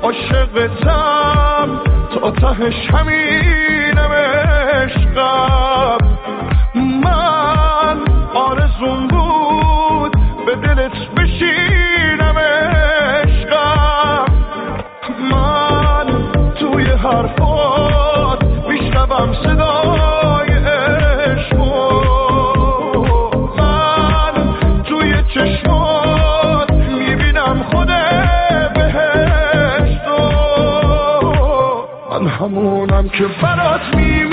عاشقتم تا تهش همینم عشقم. من آرزون بود به دلت بشینم عشقم. من توی حرفات میشنوم صدای عشقو، من توی چشمات میبینم خود بهشتو. من همونم که برات میمیرم